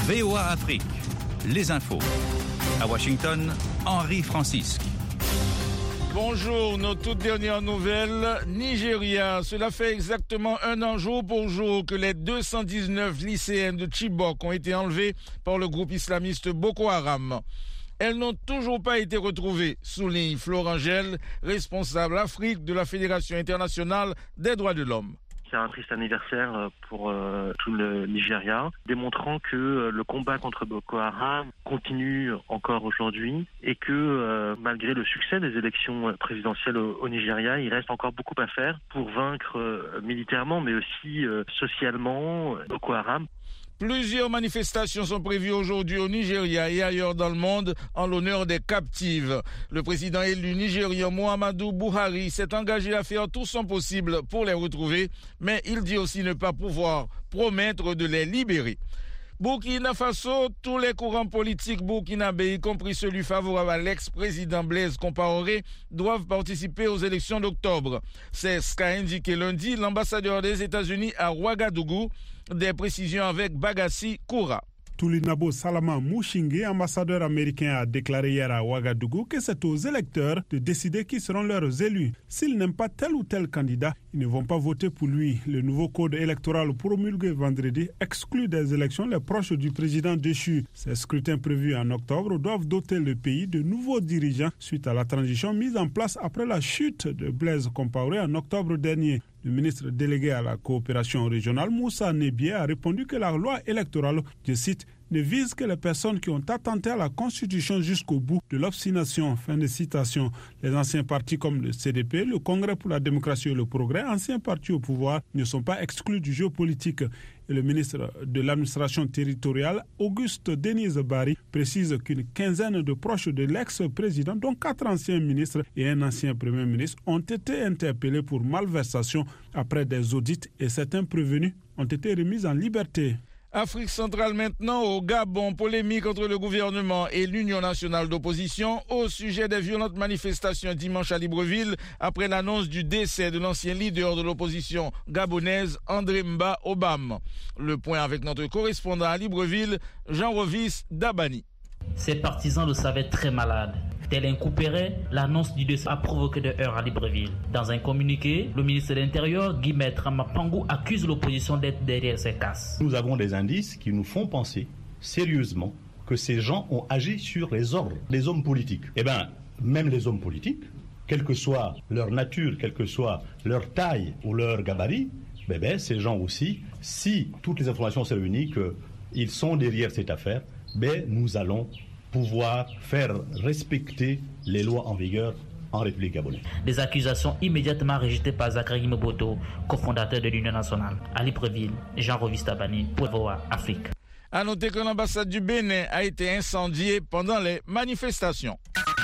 VOA Afrique, les infos. À Washington, Henri Francisque. Bonjour, nos toutes dernières nouvelles. Nigeria, cela fait exactement un an jour pour jour que les 219 lycéennes de Chibok ont été enlevées par le groupe islamiste Boko Haram. Elles n'ont toujours pas été retrouvées, souligne Florent Gel, responsable Afrique de la Fédération internationale des droits de l'homme. C'est un triste anniversaire pour tout le Nigeria, démontrant que le combat contre Boko Haram continue encore aujourd'hui et que malgré le succès des élections présidentielles au Nigeria, il reste encore beaucoup à faire pour vaincre militairement mais aussi socialement Boko Haram. Plusieurs manifestations sont prévues aujourd'hui au Nigeria et ailleurs dans le monde en l'honneur des captives. Le président élu nigérian Muhammadu Buhari s'est engagé à faire tout son possible pour les retrouver, mais il dit aussi ne pas pouvoir promettre de les libérer. Burkina Faso, tous les courants politiques burkinabés, y compris celui favorable à l'ex-président Blaise Compaoré, doivent participer aux élections d'octobre. C'est ce qu'a indiqué lundi l'ambassadeur des États-Unis à Ouagadougou. Des précisions avec Bagassi Koura. Tulinabo Salama Mouchingue, ambassadeur américain, a déclaré hier à Ouagadougou que c'est aux électeurs de décider qui seront leurs élus. S'ils n'aiment pas tel ou tel candidat, ils ne vont pas voter pour lui. Le nouveau code électoral promulgué vendredi exclut des élections les proches du président déchu. Ces scrutins prévus en octobre doivent doter le pays de nouveaux dirigeants suite à la transition mise en place après la chute de Blaise Compaoré en octobre dernier. Le ministre délégué à la coopération régionale, Moussa Nebié, a répondu que la loi électorale, je cite, ne vise que les personnes qui ont attenté à la Constitution jusqu'au bout de l'obstination. Fin de citation. Les anciens partis comme le CDP, le Congrès pour la démocratie et le progrès, anciens partis au pouvoir, ne sont pas exclus du jeu politique. Et le ministre de l'administration territoriale, Auguste Denise Barry, précise qu'une quinzaine de proches de l'ex-président, dont 4 anciens ministres et un ancien premier ministre, ont été interpellés pour malversation après des audits et certains prévenus ont été remis en liberté. Afrique centrale maintenant, au Gabon, polémique entre le gouvernement et l'Union nationale d'opposition au sujet des violentes manifestations dimanche à Libreville après l'annonce du décès de l'ancien leader de l'opposition gabonaise, André Mba Obam. Le point avec notre correspondant à Libreville, Jean-Rovis Dabani. Ses partisans le savaient très malade. Tel un couperet, l'annonce du décès a provoqué des heurts à Libreville. Dans un communiqué, le ministre de l'Intérieur, Guy Maître Mapangou, accuse l'opposition d'être derrière ces casses. Nous avons des indices qui nous font penser sérieusement que ces gens ont agi sur les ordres des hommes politiques. Eh bien, même les hommes politiques, quelle que soit leur nature, quelle que soit leur taille ou leur gabarit, ces gens aussi, si toutes les informations sont réunies qu'ils sont derrière cette affaire, nous allons pouvoir faire respecter les lois en vigueur en République gabonaise. Des accusations immédiatement rejetées par Zachary Mboto, cofondateur de l'Union nationale. À Libreville, Jean-Rovis Dabani pour VOA Afrique. À noter que l'ambassade du Bénin a été incendiée pendant les manifestations.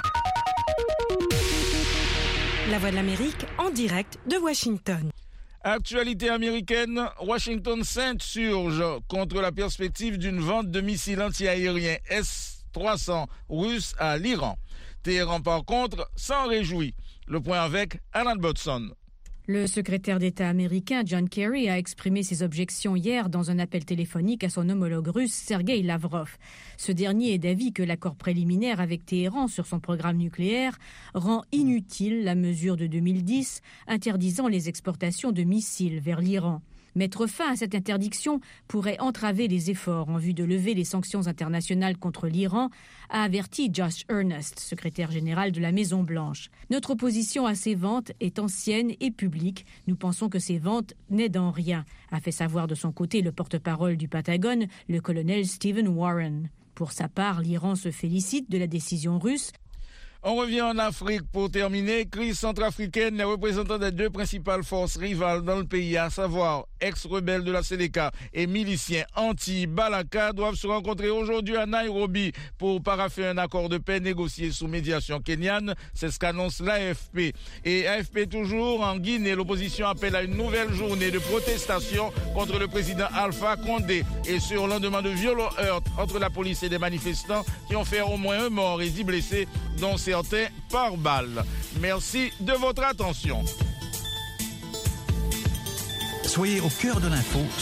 La Voix de l'Amérique en direct de Washington. Actualité américaine, Washington s'insurge contre la perspective d'une vente de missiles antiaériens S-300 russes à l'Iran. Téhéran, par contre, s'en réjouit. Le point avec Alan Bodson. Le secrétaire d'État américain John Kerry a exprimé ses objections hier dans un appel téléphonique à son homologue russe Sergei Lavrov. Ce dernier est d'avis que l'accord préliminaire avec Téhéran sur son programme nucléaire rend inutile la mesure de 2010 interdisant les exportations de missiles vers l'Iran. Mettre fin à cette interdiction pourrait entraver les efforts en vue de lever les sanctions internationales contre l'Iran, a averti Josh Earnest, secrétaire général de la Maison-Blanche. Notre opposition à ces ventes est ancienne et publique. Nous pensons que ces ventes n'aident en rien, a fait savoir de son côté le porte-parole du Pentagone, le colonel Stephen Warren. Pour sa part, l'Iran se félicite de la décision russe. On revient en Afrique pour terminer. Crise centrafricaine, les représentants des 2 principales forces rivales dans le pays, à savoir ex-rebelles de la Séléka et miliciens anti-Balaka, doivent se rencontrer aujourd'hui à Nairobi pour paraffer un accord de paix négocié sous médiation kenyane. C'est ce qu'annonce l'AFP. Et AFP toujours, en Guinée, l'opposition appelle à une nouvelle journée de protestation contre le président Alpha Condé. Et ce, au lendemain de violents heurts entre la police et des manifestants qui ont fait au moins 1 mort et 10 blessés, dont certains par balle. Merci de votre attention. Soyez au cœur de l'info